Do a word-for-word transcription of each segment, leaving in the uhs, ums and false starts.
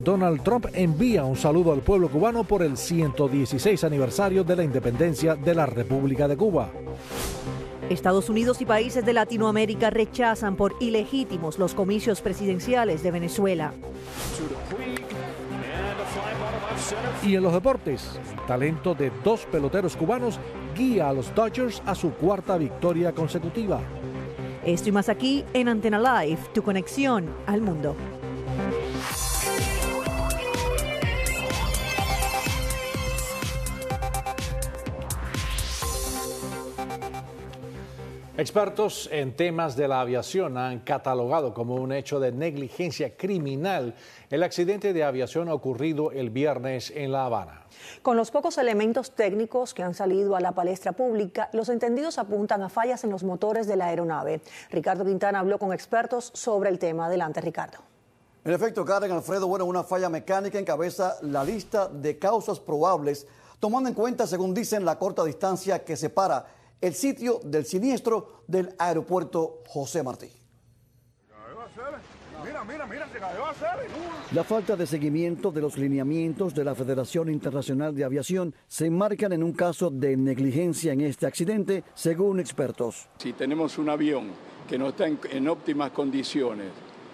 Donald Trump envía un saludo al pueblo cubano por el ciento dieciséis aniversario de la independencia de la República de Cuba. Estados Unidos y países de Latinoamérica rechazan por ilegítimos los comicios presidenciales de Venezuela. Y en los deportes, el talento de dos peloteros cubanos guía a los Dodgers a su cuarta victoria consecutiva. Esto y más aquí en Antena Live, tu conexión al mundo. Expertos en temas de la aviación han catalogado como un hecho de negligencia criminal el accidente de aviación ocurrido el viernes en La Habana. Con los pocos elementos técnicos que han salido a la palestra pública, los entendidos apuntan a fallas en los motores de la aeronave. Ricardo Quintana habló con expertos sobre el tema. Adelante, Ricardo. En efecto, Karen, Alfredo, bueno, una falla mecánica encabeza la lista de causas probables, tomando en cuenta, según dicen, la corta distancia que separa el sitio del siniestro del aeropuerto José Martí. Mira, mira, mira, se cayó a hacer. La falta de seguimiento de los lineamientos de la Federación Internacional de Aviación se enmarcan en un caso de negligencia en este accidente, según expertos. Si tenemos un avión que no está en, en óptimas condiciones,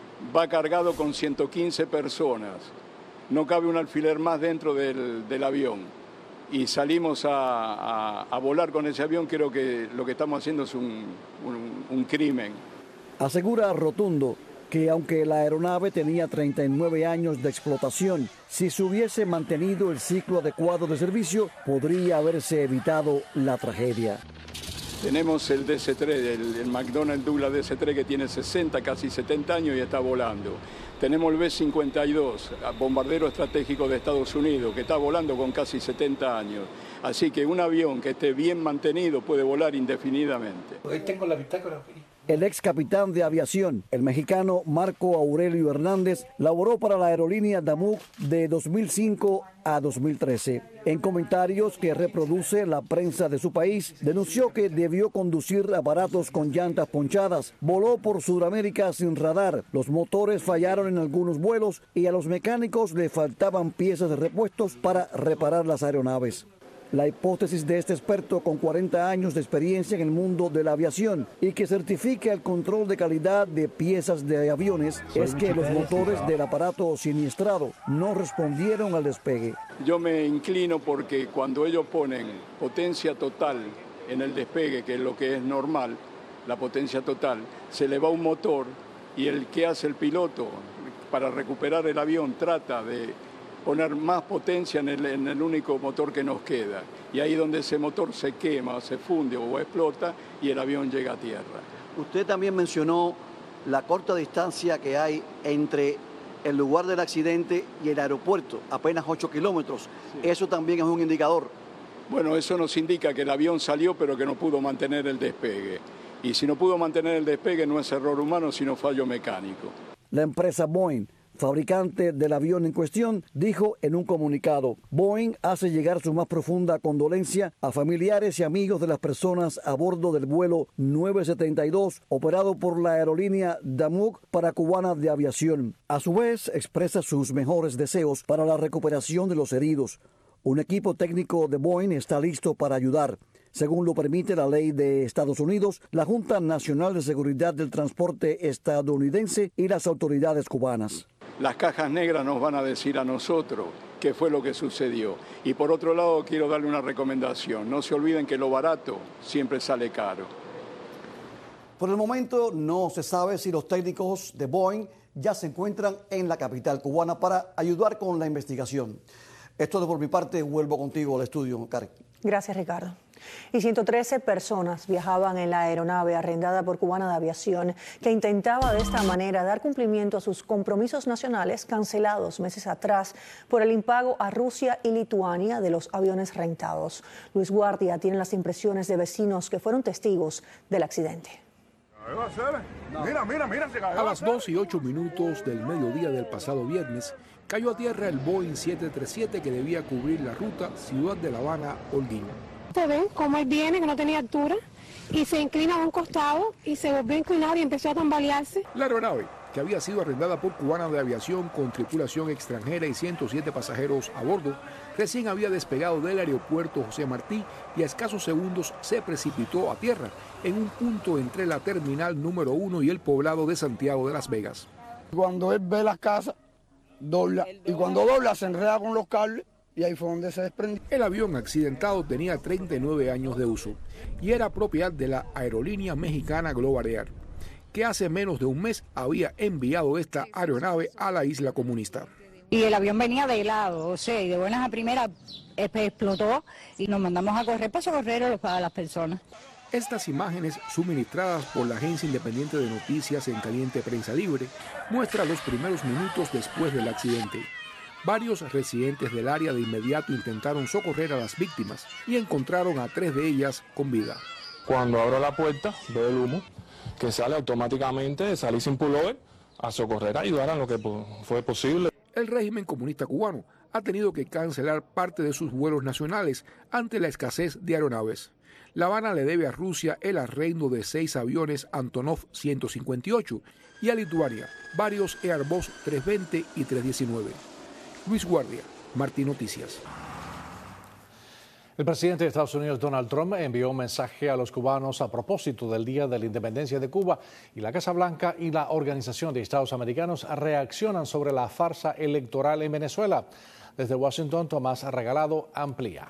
va cargado con ciento quince personas, no cabe un alfiler más dentro del, del avión, y salimos a, a, a volar con ese avión, creo que lo que estamos haciendo es un, un, un crimen. Asegura Rotundo que aunque la aeronave tenía treinta y nueve años de explotación, si se hubiese mantenido el ciclo adecuado de servicio, podría haberse evitado la tragedia. Tenemos el D C tres, el, el McDonnell Douglas D C tres, que tiene sesenta, casi setenta años y está volando. Tenemos el B cincuenta y dos, bombardero estratégico de Estados Unidos, que está volando con casi setenta años. Así que un avión que esté bien mantenido puede volar indefinidamente. Hoy tengo la bitácora aquí. El ex capitán de aviación, el mexicano Marco Aurelio Hernández, laboró para la aerolínea Damuk de dos mil cinco a dos mil trece. En comentarios que reproduce la prensa de su país, denunció que debió conducir aparatos con llantas ponchadas, voló por Sudamérica sin radar, los motores fallaron en algunos vuelos y a los mecánicos le faltaban piezas de repuestos para reparar las aeronaves. La hipótesis de este experto con cuarenta años de experiencia en el mundo de la aviación y que certifica el control de calidad de piezas de aviones es que los motores del aparato siniestrado no respondieron al despegue. Yo me inclino porque cuando ellos ponen potencia total en el despegue, que es lo que es normal, la potencia total, se le va un motor y el que hace el piloto para recuperar el avión trata de poner más potencia en el, en el único motor que nos queda. Y ahí donde ese motor se quema, se funde o explota y el avión llega a tierra. Usted también mencionó la corta distancia que hay entre el lugar del accidente y el aeropuerto, apenas ocho kilómetros. Sí. Eso también es un indicador. Bueno, eso nos indica que el avión salió pero que no pudo mantener el despegue. Y si no pudo mantener el despegue no es error humano, sino fallo mecánico. La empresa Boeing, fabricante del avión en cuestión, dijo en un comunicado: Boeing hace llegar su más profunda condolencia a familiares y amigos de las personas a bordo del vuelo nueve setenta y dos operado por la aerolínea Damuk para Cubana de Aviación. A su vez, expresa sus mejores deseos para la recuperación de los heridos. Un equipo técnico de Boeing está listo para ayudar. Según lo permite la ley de Estados Unidos, la Junta Nacional de Seguridad del Transporte estadounidense y las autoridades cubanas. Las cajas negras nos van a decir a nosotros qué fue lo que sucedió. Y por otro lado, quiero darle una recomendación. No se olviden que lo barato siempre sale caro. Por el momento no se sabe si los técnicos de Boeing ya se encuentran en la capital cubana para ayudar con la investigación. Esto de por mi parte, vuelvo contigo al estudio, Karen. Gracias, Ricardo. Y ciento trece personas viajaban en la aeronave arrendada por Cubana de Aviación, que intentaba de esta manera dar cumplimiento a sus compromisos nacionales cancelados meses atrás por el impago a Rusia y Lituania de los aviones rentados. Luis Guardia tiene las impresiones de vecinos que fueron testigos del accidente. Mira, mira, mira, se cayó. A las dos y ocho minutos del mediodía del pasado viernes, cayó a tierra el Boeing siete treinta y siete que debía cubrir la ruta Ciudad de La Habana-Holguín. Ustedes ven cómo él viene, que no tenía altura, y se inclina a un costado y se volvió a inclinar y empezó a tambalearse. La aeronave que había sido arrendada por Cubana de Aviación con tripulación extranjera y ciento siete pasajeros a bordo, recién había despegado del aeropuerto José Martí y a escasos segundos se precipitó a tierra en un punto entre la terminal número uno y el poblado de Santiago de Las Vegas. Cuando él ve la casa, dobla, y cuando dobla se enreda con los cables y ahí fue donde se desprendió. El avión accidentado tenía treinta y nueve años de uso y era propiedad de la aerolínea mexicana Global Air, que hace menos de un mes había enviado esta aeronave a la isla comunista. Y el avión venía de lado, o sea, y de buenas a primeras explotó y nos mandamos a correr para socorrer a las personas. Estas imágenes, suministradas por la agencia independiente de noticias En Caliente Prensa Libre, muestran los primeros minutos después del accidente. Varios residentes del área de inmediato intentaron socorrer a las víctimas y encontraron a tres de ellas con vida. Cuando abro la puerta, veo el humo que sale automáticamente, salí sin pullover a socorrer, a ayudar a lo que fue posible. El régimen comunista cubano ha tenido que cancelar parte de sus vuelos nacionales ante la escasez de aeronaves. La Habana le debe a Rusia el arrendo de seis aviones Antonov ciento cincuenta y ocho y a Lituania varios Airbus trescientos veinte y trescientos diecinueve. Luis Guardia, Martí Noticias. El presidente de Estados Unidos, Donald Trump, envió un mensaje a los cubanos a propósito del Día de la Independencia de Cuba y la Casa Blanca y la Organización de Estados Americanos reaccionan sobre la farsa electoral en Venezuela. Desde Washington, Tomás Regalado amplía.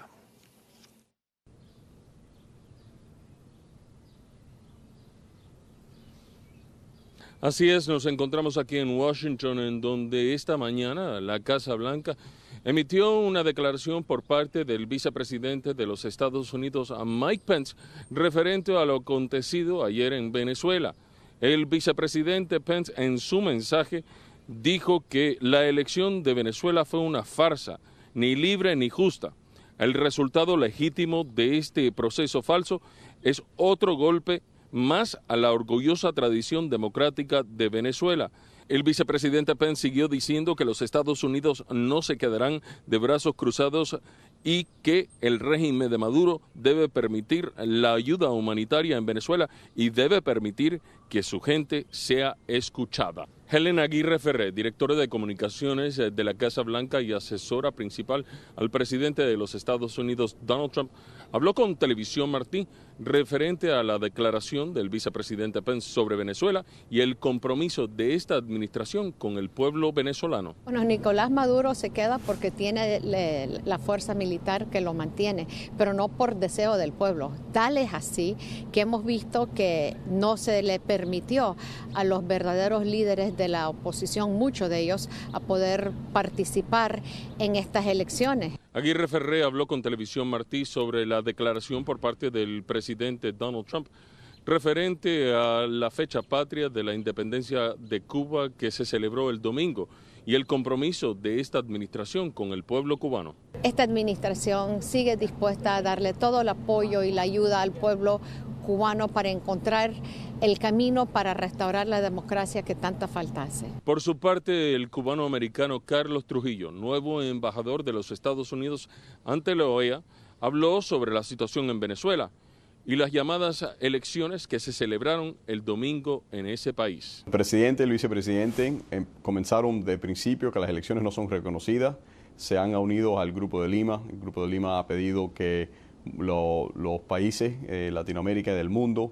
Así es, nos encontramos aquí en Washington, en donde esta mañana la Casa Blanca emitió una declaración por parte del vicepresidente de los Estados Unidos, Mike Pence, referente a lo acontecido ayer en Venezuela. El vicepresidente Pence, en su mensaje, dijo que la elección de Venezuela fue una farsa, ni libre ni justa. El resultado legítimo de este proceso falso es otro golpe más a la orgullosa tradición democrática de Venezuela. El vicepresidente Pence siguió diciendo que los Estados Unidos no se quedarán de brazos cruzados y que el régimen de Maduro debe permitir la ayuda humanitaria en Venezuela y debe permitir que su gente sea escuchada. Helen Aguirre Ferré, directora de comunicaciones de la Casa Blanca y asesora principal al presidente de los Estados Unidos, Donald Trump, habló con Televisión Martí referente a la declaración del vicepresidente Pence sobre Venezuela y el compromiso de esta administración con el pueblo venezolano. Bueno, Nicolás Maduro se queda porque tiene le, la fuerza militar que lo mantiene, pero no por deseo del pueblo. Tal es así que hemos visto que no se le permitió a los verdaderos líderes de la oposición, muchos de ellos, a poder participar en estas elecciones. Aguirre Ferré habló con Televisión Martí sobre la declaración por parte del presidente Donald Trump referente a la fecha patria de la independencia de Cuba que se celebró el domingo y el compromiso de esta administración con el pueblo cubano. Esta administración sigue dispuesta a darle todo el apoyo y la ayuda al pueblo cubano para encontrar el camino para restaurar la democracia que tanta falta hace. Por su parte, el cubano-americano Carlos Trujillo, nuevo embajador de los Estados Unidos ante la O E A, habló sobre la situación en Venezuela y las llamadas elecciones que se celebraron el domingo en ese país. El presidente y el vicepresidente eh, comenzaron de principio que las elecciones no son reconocidas, se han unido al Grupo de Lima. El Grupo de Lima ha pedido que lo, los países de eh, Latinoamérica y del mundo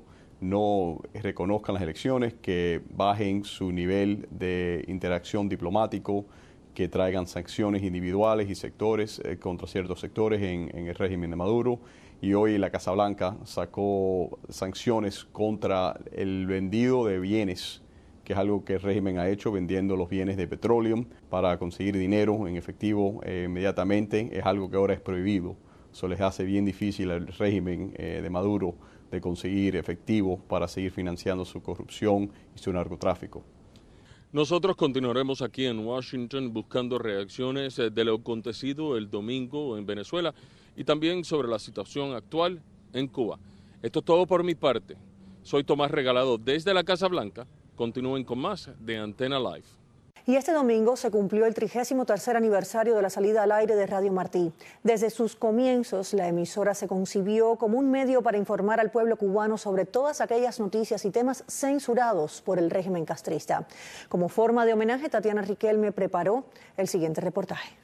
no reconozcan las elecciones, que bajen su nivel de interacción diplomático, que traigan sanciones individuales y sectores eh, contra ciertos sectores en, en el régimen de Maduro. Y hoy la Casa Blanca sacó sanciones contra el vendido de bienes, que es algo que el régimen ha hecho, vendiendo los bienes de petróleo para conseguir dinero en efectivo eh, inmediatamente. Es algo que ahora es prohibido. Eso les hace bien difícil al régimen eh, de Maduro de conseguir efectivo para seguir financiando su corrupción y su narcotráfico. Nosotros continuaremos aquí en Washington buscando reacciones de lo acontecido el domingo en Venezuela y también sobre la situación actual en Cuba. Esto es todo por mi parte. Soy Tomás Regalado desde la Casa Blanca. Continúen con más de Antena Live. Y este domingo se cumplió el trigésimo tercer aniversario de la salida al aire de Radio Martí. Desde sus comienzos, la emisora se concibió como un medio para informar al pueblo cubano sobre todas aquellas noticias y temas censurados por el régimen castrista. Como forma de homenaje, Tatiana Riquelme preparó el siguiente reportaje.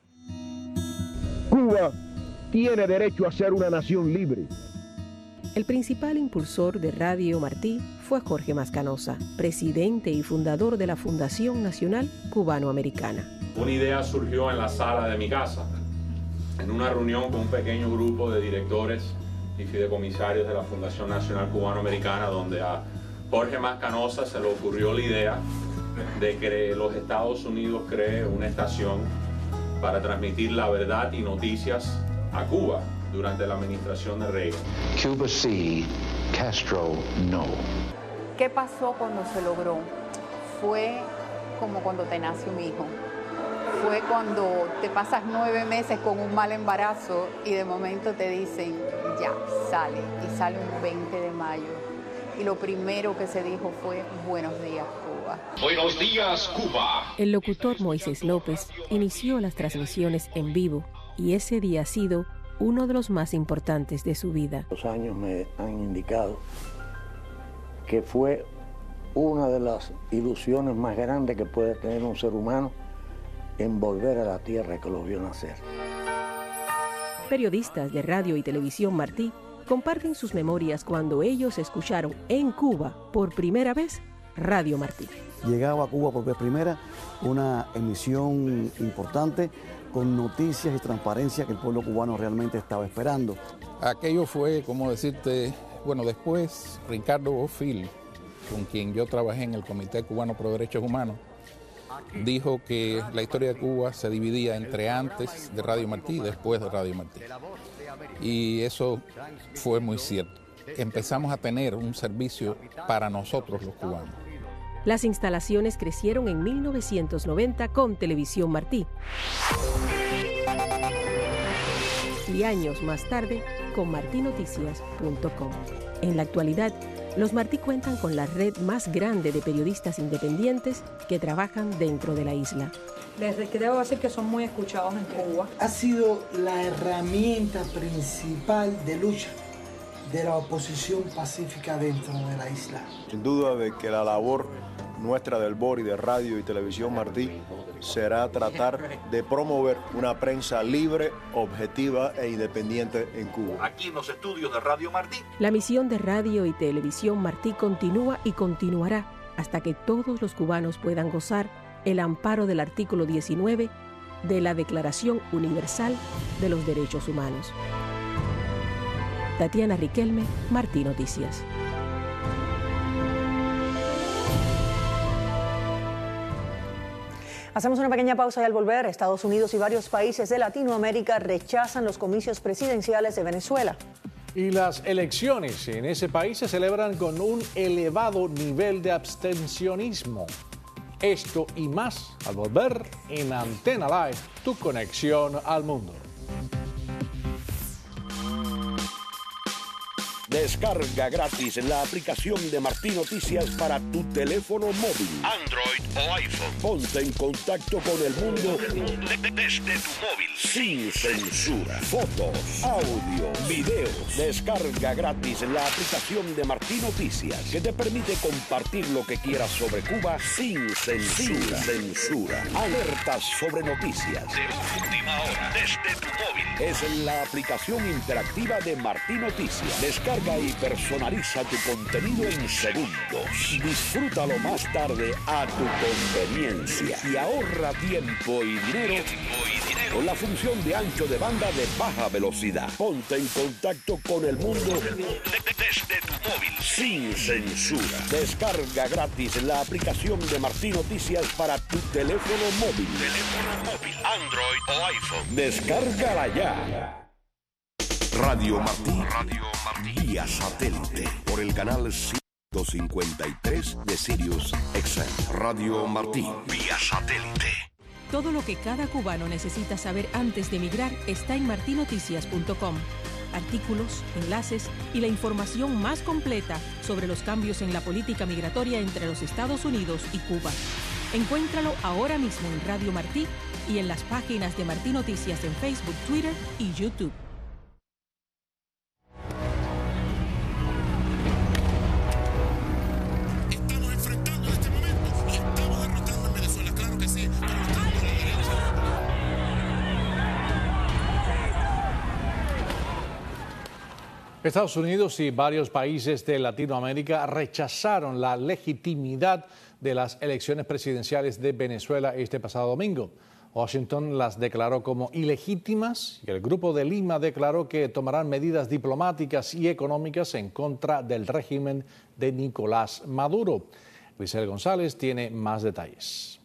Cuba tiene derecho a ser una nación libre. El principal impulsor de Radio Martí fue Jorge Mascanosa, presidente y fundador de la Fundación Nacional Cubano-Americana. Una idea surgió en la sala de mi casa, en una reunión con un pequeño grupo de directores y fideicomisarios de la Fundación Nacional Cubano-Americana, donde a Jorge Mascanosa se le ocurrió la idea de que los Estados Unidos cree una estación para transmitir la verdad y noticias a Cuba durante la administración de Reagan. Cuba sí, Castro no. ¿Qué pasó cuando se logró? Fue como cuando te nace un hijo. Fue cuando te pasas nueve meses con un mal embarazo y de momento te dicen, ya, sale. Y sale un veinte de mayo. Y lo primero que se dijo fue, buenos días, Cuba. Buenos días, Cuba. El locutor Moisés López inició las transmisiones en vivo y ese día ha sido uno de los más importantes de su vida. Los años me han indicado que fue una de las ilusiones más grandes que puede tener un ser humano en volver a la tierra que lo vio nacer. Periodistas de radio y televisión Martí comparten sus memorias cuando ellos escucharon en Cuba por primera vez Radio Martí. Llegaba a Cuba por vez primera, una emisión importante con noticias y transparencia que el pueblo cubano realmente estaba esperando. Aquello fue, como decirte, bueno, después Ricardo Bofill, con quien yo trabajé en el Comité Cubano por Derechos Humanos, dijo que la historia de Cuba se dividía entre antes de Radio Martí y después de Radio Martí. Y eso fue muy cierto. Empezamos a tener un servicio para nosotros los cubanos. Las instalaciones crecieron en mil novecientos noventa con Televisión Martí. Y años más tarde con martí noticias punto com. En la actualidad, los Martí cuentan con la red más grande de periodistas independientes que trabajan dentro de la isla. Les debo decir que son muy escuchados en Cuba. Ha sido la herramienta principal de lucha de la oposición pacífica dentro de la isla. Sin duda de que la labor nuestra del B O R y de Radio y Televisión Martí será tratar de promover una prensa libre, objetiva e independiente en Cuba. Aquí en los estudios de Radio Martí. La misión de Radio y Televisión Martí continúa y continuará hasta que todos los cubanos puedan gozar el amparo del artículo diecinueve de la Declaración Universal de los Derechos Humanos. Tatiana Riquelme, Martí Noticias. Hacemos una pequeña pausa y al volver, Estados Unidos y varios países de Latinoamérica rechazan los comicios presidenciales de Venezuela. Y las elecciones en ese país se celebran con un elevado nivel de abstencionismo. Esto y más al volver en Antena Live, tu conexión al mundo. Descarga gratis la aplicación de Martí Noticias para tu teléfono móvil, Android o iPhone. Ponte en contacto con el mundo desde tu móvil. Sin censura. Fotos, audio, videos. Descarga gratis la aplicación de Martí Noticias que te permite compartir lo que quieras sobre Cuba sin censura. Sin censura. Alertas sobre noticias de última hora desde tu móvil. Es la aplicación interactiva de Martí Noticias. Descarga y personaliza tu contenido en segundos. Disfrútalo más tarde a tu conveniencia y ahorra tiempo y dinero con la función de ancho de banda de baja velocidad. Ponte en contacto con el mundo desde tu móvil. Sin censura. Descarga gratis la aplicación de Martí Noticias para tu teléfono móvil. Teléfono móvil, Android o iPhone. Descárgala ya. Radio Martí. Radio Martí. Vía satélite por el canal ciento cincuenta y tres de Sirius X M. Radio Martí. Vía satélite. Todo lo que cada cubano necesita saber antes de emigrar está en martí noticias punto com. Artículos, enlaces y la información más completa sobre los cambios en la política migratoria entre los Estados Unidos y Cuba. Encuéntralo ahora mismo en Radio Martí y en las páginas de Martí Noticias en Facebook, Twitter y YouTube. Estamos enfrentando en este momento y estamos derrotando en Venezuela, claro que sí. Estados Unidos y varios países de Latinoamérica rechazaron la legitimidad de las elecciones presidenciales de Venezuela este pasado domingo. Washington las declaró como ilegítimas y el Grupo de Lima declaró que tomarán medidas diplomáticas y económicas en contra del régimen de Nicolás Maduro. Luisel González tiene más detalles.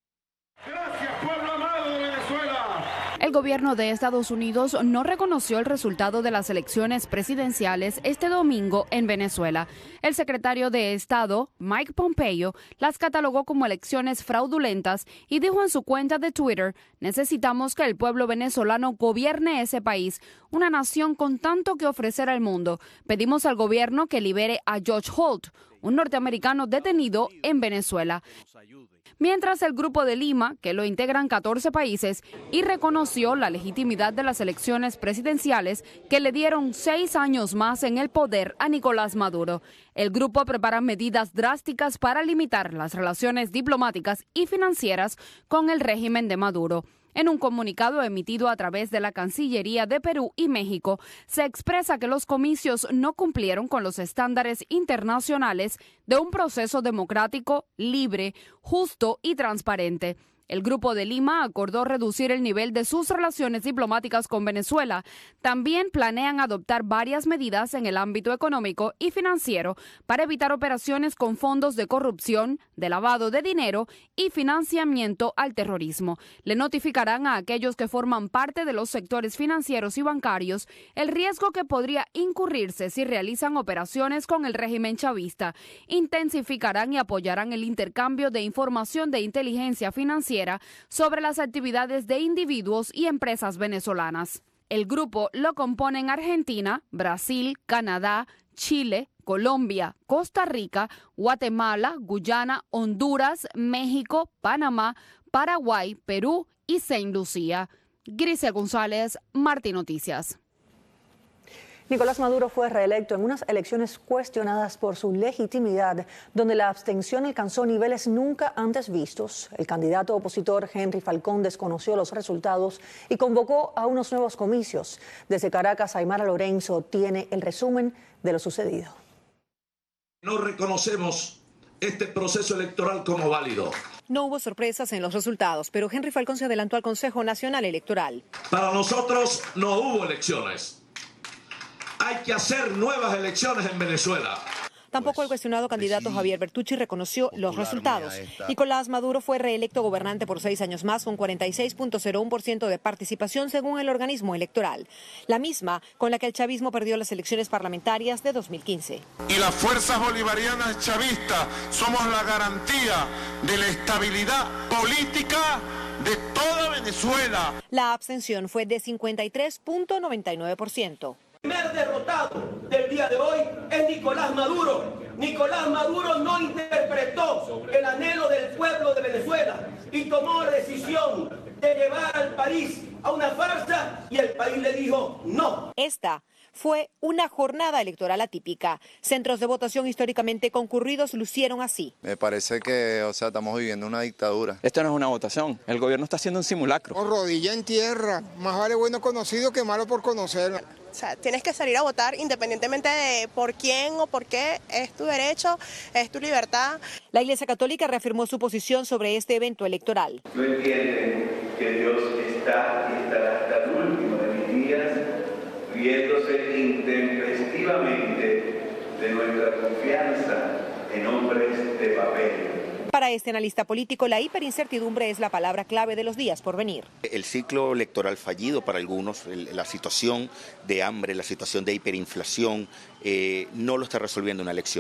Gracias, pueblo amado de Venezuela. El gobierno de Estados Unidos no reconoció el resultado de las elecciones presidenciales este domingo en Venezuela. El secretario de Estado, Mike Pompeo, las catalogó como elecciones fraudulentas y dijo en su cuenta de Twitter: necesitamos que el pueblo venezolano gobierne ese país, una nación con tanto que ofrecer al mundo. Pedimos al gobierno que libere a George Holt, un norteamericano detenido en Venezuela. Mientras el Grupo de Lima, que lo integran catorce países, y reconoció la legitimidad de las elecciones presidenciales que le dieron seis años más en el poder a Nicolás Maduro. El grupo prepara medidas drásticas para limitar las relaciones diplomáticas y financieras con el régimen de Maduro. En un comunicado emitido a través de la Cancillería de Perú y México, se expresa que los comicios no cumplieron con los estándares internacionales de un proceso democrático, libre, justo y transparente. El Grupo de Lima acordó reducir el nivel de sus relaciones diplomáticas con Venezuela. También planean adoptar varias medidas en el ámbito económico y financiero para evitar operaciones con fondos de corrupción, de lavado de dinero y financiamiento al terrorismo. Le notificarán a aquellos que forman parte de los sectores financieros y bancarios el riesgo que podría incurrirse si realizan operaciones con el régimen chavista. Intensificarán y apoyarán el intercambio de información de inteligencia financiera sobre las actividades de individuos y empresas venezolanas. El grupo lo componen Argentina, Brasil, Canadá, Chile, Colombia, Costa Rica, Guatemala, Guyana, Honduras, México, Panamá, Paraguay, Perú y Saint Lucía. Grisel González, Martí Noticias. Nicolás Maduro fue reelecto en unas elecciones cuestionadas por su legitimidad, donde la abstención alcanzó niveles nunca antes vistos. El candidato opositor Henry Falcón desconoció los resultados y convocó a unos nuevos comicios. Desde Caracas, Aymara Lorenzo tiene el resumen de lo sucedido. No reconocemos este proceso electoral como válido. No hubo sorpresas en los resultados, pero Henry Falcón se adelantó al Consejo Nacional Electoral. Para nosotros no hubo elecciones. Hay que hacer nuevas elecciones en Venezuela. Tampoco el cuestionado candidato Javier Bertucci reconoció los resultados. Nicolás Maduro fue reelecto gobernante por seis años más con cuarenta y seis punto cero uno por ciento de participación según el organismo electoral, la misma con la que el chavismo perdió las elecciones parlamentarias de dos mil quince. Y las fuerzas bolivarianas chavistas somos la garantía de la estabilidad política de toda Venezuela. La abstención fue de cincuenta y tres punto noventa y nueve por ciento. El primer derrotado del día de hoy es Nicolás Maduro. Nicolás Maduro no interpretó el anhelo del pueblo de Venezuela y tomó la decisión de llevar al país a una farsa y el país le dijo no. Esta fue una jornada electoral atípica. Centros de votación históricamente concurridos lucieron así. Me parece que, o sea, estamos viviendo una dictadura. Esto no es una votación, el gobierno está haciendo un simulacro. Con rodilla en tierra, más vale bueno conocido que malo por conocer. O sea, tienes que salir a votar independientemente de por quién o por qué, es tu derecho, es tu libertad. La Iglesia Católica reafirmó su posición sobre este evento electoral. No entienden que Dios está y estará hasta el último de mis días, riéndose intempestivamente de nuestra confianza en hombres de papel. Para este analista político, la hiperincertidumbre es la palabra clave de los días por venir. El ciclo electoral fallido para algunos, la situación de hambre, la situación de hiperinflación, eh, no lo está resolviendo una elección.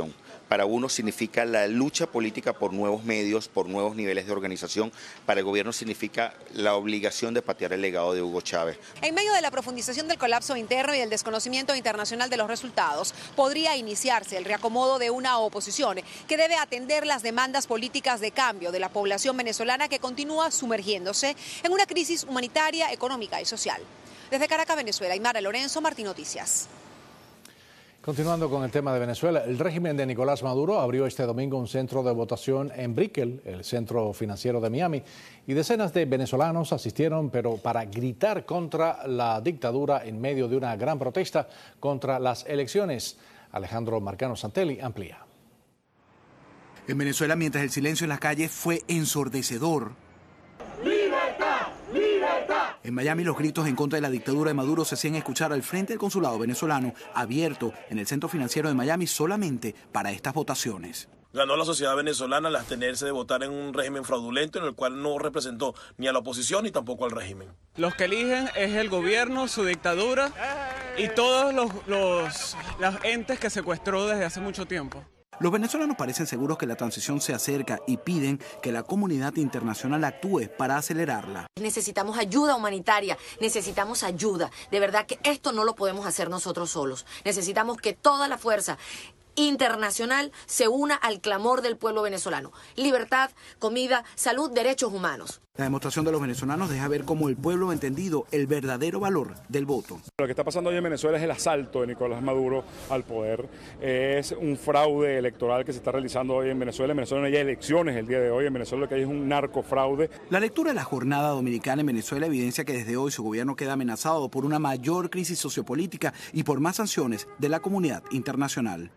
Para uno significa la lucha política por nuevos medios, por nuevos niveles de organización. Para el gobierno significa la obligación de patear el legado de Hugo Chávez. En medio de la profundización del colapso interno y el desconocimiento internacional de los resultados, podría iniciarse el reacomodo de una oposición que debe atender las demandas políticas de cambio de la población venezolana que continúa sumergiéndose en una crisis humanitaria, económica y social. Desde Caracas, Venezuela, Aymara Lorenzo, Martín Noticias. Continuando con el tema de Venezuela, el régimen de Nicolás Maduro abrió este domingo un centro de votación en Brickell, el centro financiero de Miami, y decenas de venezolanos asistieron, pero para gritar contra la dictadura en medio de una gran protesta contra las elecciones. Alejandro Marcano Santelli amplía. En Venezuela, mientras el silencio en las calles fue ensordecedor, ¡Libertad! ¡Libertad! En Miami, los gritos en contra de la dictadura de Maduro se hacían escuchar al frente del consulado venezolano abierto en el centro financiero de Miami solamente para estas votaciones. Ganó la sociedad venezolana al abstenerse de votar en un régimen fraudulento en el cual no representó ni a la oposición ni tampoco al régimen. Los que eligen es el gobierno, su dictadura y todos los, los, los entes que secuestró desde hace mucho tiempo. Los venezolanos parecen seguros que la transición se acerca y piden que la comunidad internacional actúe para acelerarla. Necesitamos ayuda humanitaria, necesitamos ayuda. De verdad que esto no lo podemos hacer nosotros solos. Necesitamos que toda la fuerza internacional se una al clamor del pueblo venezolano. Libertad, comida, salud, derechos humanos. La demostración de los venezolanos deja ver cómo el pueblo ha entendido el verdadero valor del voto. Lo que está pasando hoy en Venezuela es el asalto de Nicolás Maduro al poder. Es un fraude electoral que se está realizando hoy en Venezuela. En Venezuela no hay elecciones el día de hoy. En Venezuela lo que hay es un narcofraude. La lectura de la jornada dominicana en Venezuela evidencia que desde hoy su gobierno queda amenazado por una mayor crisis sociopolítica y por más sanciones de la comunidad internacional.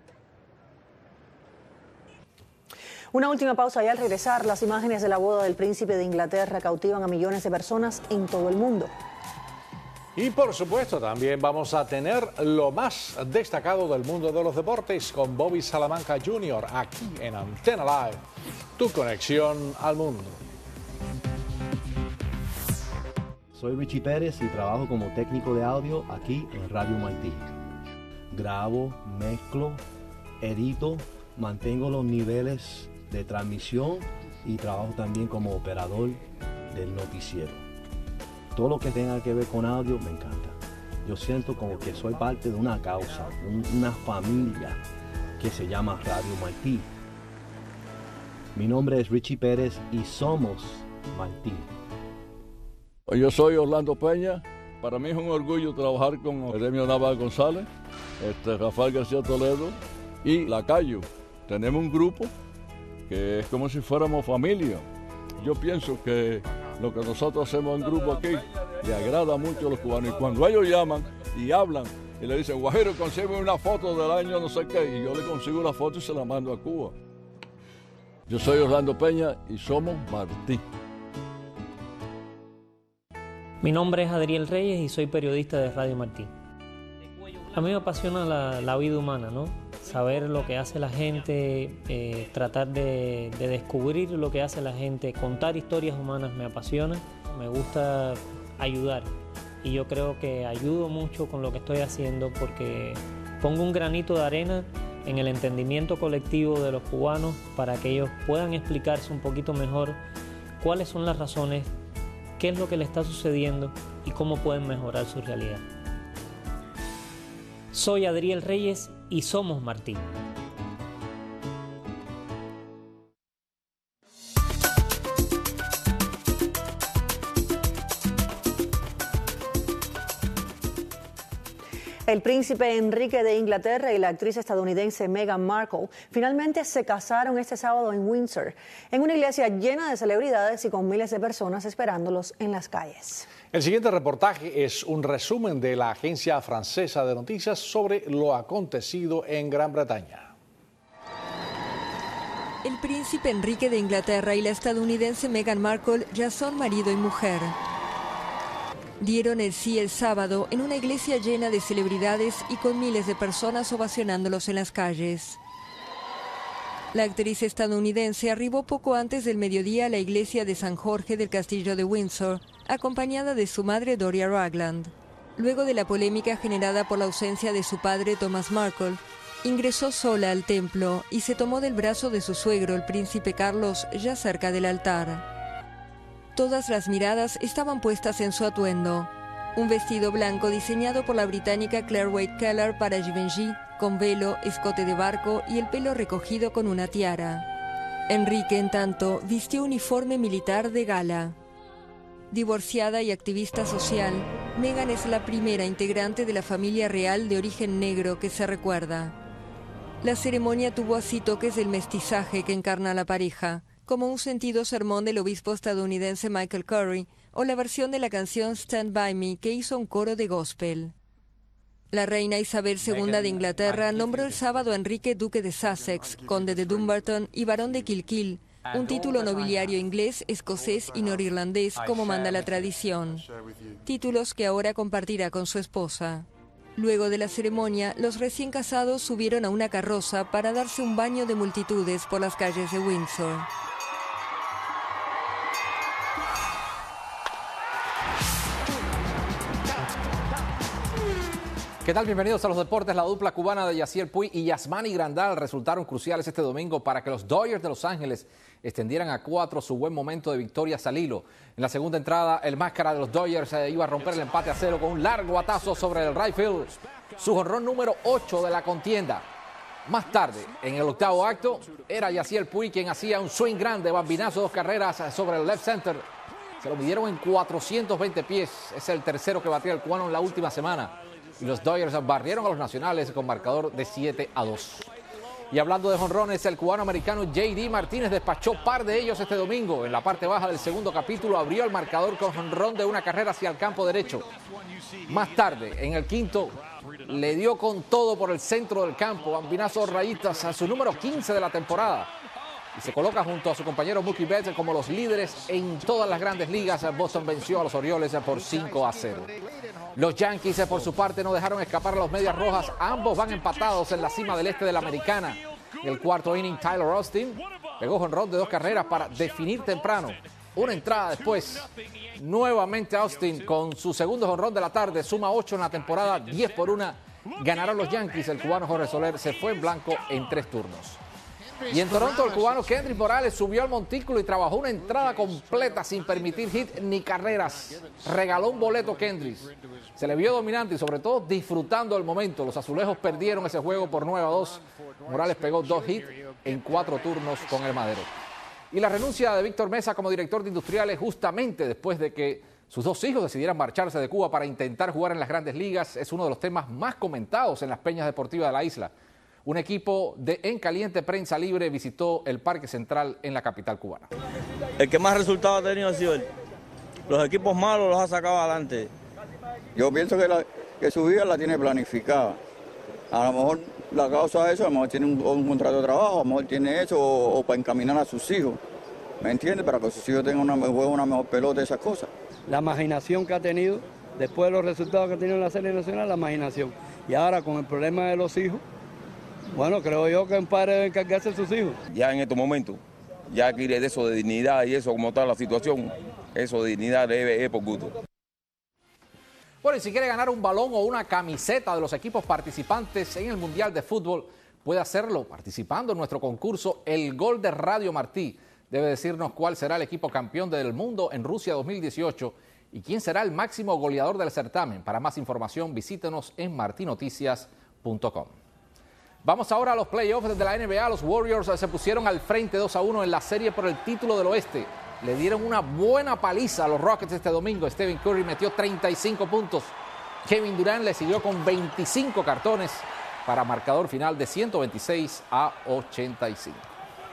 Una última pausa y al regresar, las imágenes de la boda del príncipe de Inglaterra cautivan a millones de personas en todo el mundo. Y por supuesto también vamos a tener lo más destacado del mundo de los deportes con Bobby Salamanca junior aquí en Antena Live, tu conexión al mundo. Soy Richie Pérez y trabajo como técnico de audio aquí en Radio Martí. Grabo, mezclo, edito, mantengo los niveles de transmisión y trabajo también como operador del noticiero. Todo lo que tenga que ver con audio me encanta. Yo siento como que soy parte de una causa, un, una familia que se llama Radio Martí. Mi nombre es Richie Pérez y somos Martí. Yo soy Orlando Peña. Para mí es un orgullo trabajar con Jeremio Navarro González, este, Rafael García Toledo y Lacayo. Tenemos un grupo que es como si fuéramos familia. Yo pienso que lo que nosotros hacemos en grupo aquí le agrada mucho a los cubanos. Y cuando ellos llaman y hablan y le dicen, Guajiro, consigue una foto del año no sé qué, y yo le consigo la foto y se la mando a Cuba. Yo soy Orlando Peña y somos Martí. Mi nombre es Adriel Reyes y soy periodista de Radio Martí. A mí me apasiona la, la vida humana, ¿no? Saber lo que hace la gente, eh, tratar de, de descubrir lo que hace la gente, contar historias humanas me apasiona, me gusta ayudar y yo creo que ayudo mucho con lo que estoy haciendo porque pongo un granito de arena en el entendimiento colectivo de los cubanos para que ellos puedan explicarse un poquito mejor cuáles son las razones, qué es lo que le está sucediendo y cómo pueden mejorar su realidad. Soy Adriel Reyes y somos Martí. El príncipe Enrique de Inglaterra y la actriz estadounidense Meghan Markle finalmente se casaron este sábado en Windsor, en una iglesia llena de celebridades y con miles de personas esperándolos en las calles. El siguiente reportaje es un resumen de la agencia francesa de noticias sobre lo acontecido en Gran Bretaña. El príncipe Enrique de Inglaterra y la estadounidense Meghan Markle ya son marido y mujer. Dieron el sí el sábado en una iglesia llena de celebridades y con miles de personas ovacionándolos en las calles. La actriz estadounidense arribó poco antes del mediodía a la iglesia de San Jorge del Castillo de Windsor, acompañada de su madre Doria Ragland. Luego de la polémica generada por la ausencia de su padre Thomas Markle, Ingresó sola al templo y se tomó del brazo de su suegro, el príncipe Carlos, ya cerca del altar. Todas las miradas estaban puestas en su atuendo. Un vestido blanco diseñado por la británica Claire Wade Keller para Givenchy, con velo, escote de barco y el pelo recogido con una tiara. Enrique, en tanto, vistió uniforme militar de gala. Divorciada y activista social, Meghan es la primera integrante de la familia real de origen negro que se recuerda. La ceremonia tuvo así toques del mestizaje que encarna la pareja, como un sentido sermón del obispo estadounidense Michael Curry o la versión de la canción Stand By Me que hizo un coro de gospel. La reina Isabel segunda de Inglaterra nombró el sábado a Enrique duque de Sussex, conde de Dumbarton y barón de Kilkeel, un título nobiliario inglés, escocés y norirlandés como manda la tradición, títulos que ahora compartirá con su esposa. Luego de la ceremonia, los recién casados subieron a una carroza para darse un baño de multitudes por las calles de Windsor. ¿Qué tal? Bienvenidos a los deportes. La dupla cubana de Yaciel Puig y Yasmani Grandal resultaron cruciales este domingo para que los Dodgers de Los Ángeles extendieran a cuatro su buen momento de victorias al hilo. En la segunda entrada, el máscara de los Dodgers eh, iba a romper el empate a cero con un largo batazo sobre el right field, su jonrón número ocho de la contienda. Más tarde, en el octavo acto, era Yaciel Puig quien hacía un swing grande, bambinazo, dos carreras sobre el left center. Se lo midieron en cuatrocientos veinte pies. Es el tercero que batía el cubano en la última semana. Y los Dodgers barrieron a los nacionales con marcador de siete a dos. Y hablando de jonrones, el cubano-americano J D Martínez despachó par de ellos este domingo. En la parte baja del segundo capítulo abrió el marcador con jonrón de una carrera hacia el campo derecho. Más tarde, en el quinto, le dio con todo por el centro del campo, bambinazo rayitas a su número quince de la temporada. Y se coloca junto a su compañero Mookie Betts como los líderes en todas las grandes ligas. Boston venció a los Orioles por cinco a cero. Los Yankees, por su parte, no dejaron escapar a los Medias Rojas. Ambos van empatados en la cima del este de la Americana. En el cuarto inning, Tyler Austin pegó jonrón de dos carreras para definir temprano. Una entrada después, nuevamente Austin con su segundo jonrón de la tarde, suma ocho en la temporada, diez por una. Ganaron los Yankees. El cubano Jorge Soler se fue en blanco en tres turnos. Y en Toronto, el cubano Kendrick Morales subió al montículo y trabajó una entrada completa sin permitir hit ni carreras. Regaló un boleto Kendrick. Se le vio dominante y sobre todo disfrutando el momento. Los azulejos perdieron ese juego por nueve a dos. Morales pegó dos hits en cuatro turnos con el madero. Y la renuncia de Víctor Mesa como director de Industriales justamente después de que sus dos hijos decidieran marcharse de Cuba para intentar jugar en las grandes ligas es uno de los temas más comentados en las peñas deportivas de la isla. Un equipo de En Caliente Prensa Libre visitó el Parque Central en la capital cubana. El que más resultados ha tenido ha sido él. Los equipos malos los ha sacado adelante. Yo pienso que, la, que su vida la tiene planificada. A lo mejor la causa de eso, a lo mejor tiene un, un contrato de trabajo, a lo mejor tiene eso o, o para encaminar a sus hijos. ¿Me entiendes? Para que sus hijos tengan una, una mejor pelota y esas cosas. La imaginación que ha tenido, después de los resultados que ha tenido en la serie nacional, la imaginación. Y ahora con el problema de los hijos, bueno, creo yo que un padre debe encargarse de sus hijos. Ya en estos momentos, ya quiere de eso de dignidad y eso, como está la situación, eso de dignidad debe es por gusto. Bueno, y si quiere ganar un balón o una camiseta de los equipos participantes en el Mundial de Fútbol, puede hacerlo participando en nuestro concurso El Gol de Radio Martí. Debe decirnos cuál será el equipo campeón del mundo en Rusia dos mil dieciocho y quién será el máximo goleador del certamen. Para más información, visítenos en martinoticias punto com. Vamos ahora a los playoffs de la N B A. Los Warriors se pusieron al frente dos a uno en la serie por el título del oeste. Le dieron una buena paliza a los Rockets este domingo. Stephen Curry metió treinta y cinco puntos. Kevin Durant le siguió con veinticinco cartones para marcador final de ciento veintiséis a ochenta y cinco.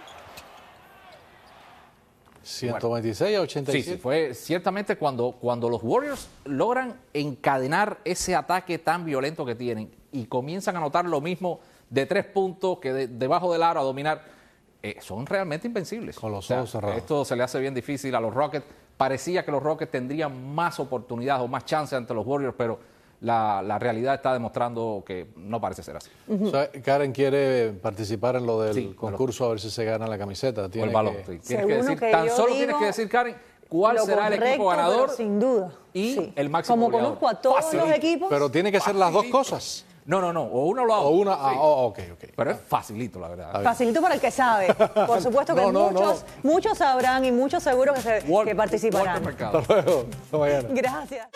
ciento veintiséis a ochenta y siete. Sí, sí, fue ciertamente cuando, cuando los Warriors logran encadenar ese ataque tan violento que tienen y comienzan a notar lo mismo de tres puntos que de, debajo del aro a dominar, eh, son realmente invencibles. Con los o sea, ojos cerrados. Esto se le hace bien difícil a los Rockets. Parecía que los Rockets tendrían más oportunidades o más chances ante los Warriors, pero la, la realidad está demostrando que no parece ser así. Uh-huh. O sea, Karen quiere participar en lo del sí, concurso a ver si se gana la camiseta. Tiene o el balón. Que... Sí. Tienes que decir, que tan solo tienes que decir, Karen, cuál será correcto, el equipo ganador sin duda. y Sí. el máximo Como goleador. conozco a todos Fácil. los equipos. Pero tiene que ser las dos cosas. No, no, no, o uno lo hago. O una, ah, Sí. oh, ok, ok. Pero es facilito, la verdad. Facilito para el que sabe. Por supuesto que No, no, muchos, muchos sabrán y muchos seguro que, se, que participarán. Mercado. Hasta luego. Hasta mañana. Gracias.